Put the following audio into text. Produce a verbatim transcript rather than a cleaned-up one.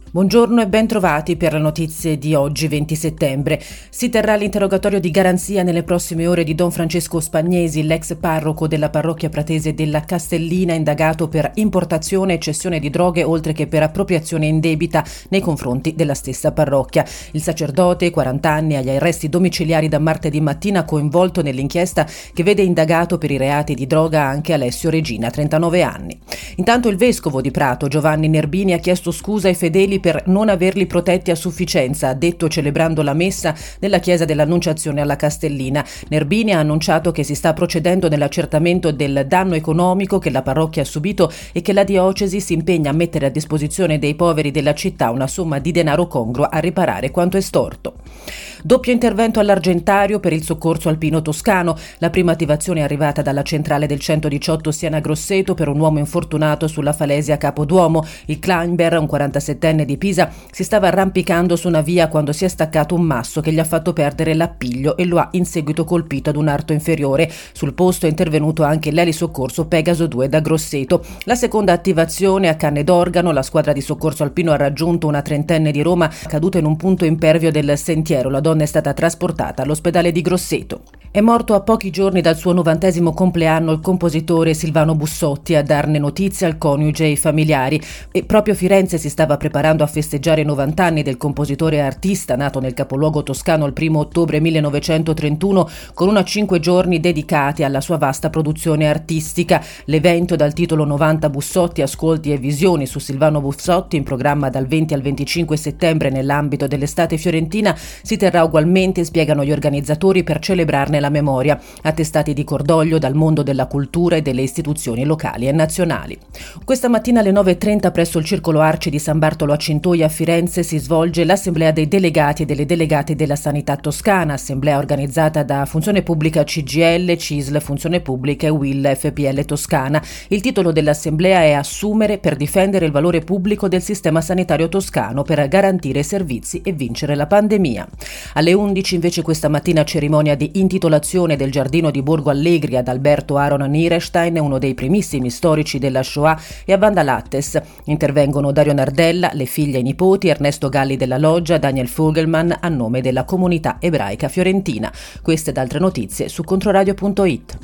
Buongiorno e ben trovati per le notizie di oggi venti settembre. Si terrà l'interrogatorio di garanzia nelle prossime ore di Don Francesco Spagnesi, l'ex parroco della parrocchia pratese della Castellina, indagato per importazione e cessione di droghe oltre che per appropriazione indebita nei confronti della stessa parrocchia. Il sacerdote, quaranta anni, agli arresti domiciliari da martedì mattina, coinvolto nell'inchiesta che vede indagato per i reati di droga anche Alessio Regina, trentanove anni. Intanto il vescovo di Prato, Giovanni Nerbini, ha chiesto scusa ai fedeli per non averli protetti a sufficienza, ha detto celebrando la messa nella chiesa dell'Annunciazione alla Castellina. Nerbini ha annunciato che si sta procedendo nell'accertamento del danno economico che la parrocchia ha subito e che la diocesi si impegna a mettere a disposizione dei poveri della città una somma di denaro congrua a riparare quanto estorto. Doppio intervento all'Argentario per il soccorso alpino toscano. La prima attivazione è arrivata dalla centrale del centodiciotto Siena Grosseto per un uomo infortunato sulla falesia Capoduomo. Il climber, un quarantasettenne di Pisa, si stava arrampicando su una via quando si è staccato un masso che gli ha fatto perdere l'appiglio e lo ha in seguito colpito ad un arto inferiore. Sul posto è intervenuto anche l'elisoccorso Pegaso due da Grosseto. La seconda attivazione a Canne d'Organo. La squadra di soccorso alpino ha raggiunto una trentenne di Roma caduta in un punto impervio del sentiero. La donna è stata trasportata all'ospedale di Grosseto. È morto a pochi giorni dal suo novantesimo compleanno il compositore Silvano Bussotti. A darne notizia al coniuge e ai familiari. E proprio Firenze si stava preparando a festeggiare i novanta anni del compositore e artista, nato nel capoluogo toscano il primo ottobre millenovecentotrentuno, con una cinque giorni dedicati alla sua vasta produzione artistica. L'evento, dal titolo novanta Bussotti, ascolti e visioni su Silvano Bussotti, in programma dal venti al venticinque settembre nell'ambito dell'estate fiorentina, si terrà ugualmente, spiegano gli organizzatori, per celebrarne la memoria. Attestati di cordoglio dal mondo della cultura e delle istituzioni locali e nazionali. Questa mattina alle nove e trenta presso il Circolo Arci di San Bartolo a Cintoia a Firenze si svolge l'assemblea dei delegati e delle delegate della sanità toscana, assemblea organizzata da Funzione Pubblica C G I L, C I S L, Funzione Pubblica e U I L F P L Toscana. Il titolo dell'assemblea è Assumere per difendere il valore pubblico del sistema sanitario toscano per garantire servizi e vincere la pandemia. Alle undici invece questa mattina cerimonia di intitolazione del giardino di Borgo Allegri ad Alberto Aaron Nierstein, uno dei primissimi storici della Shoah, e a Vanda Lattes. Intervengono Dario Nardella, le figlie e i nipoti, Ernesto Galli della Loggia, Daniel Fogelman a nome della comunità ebraica fiorentina. Queste ed altre notizie su controradio punto it.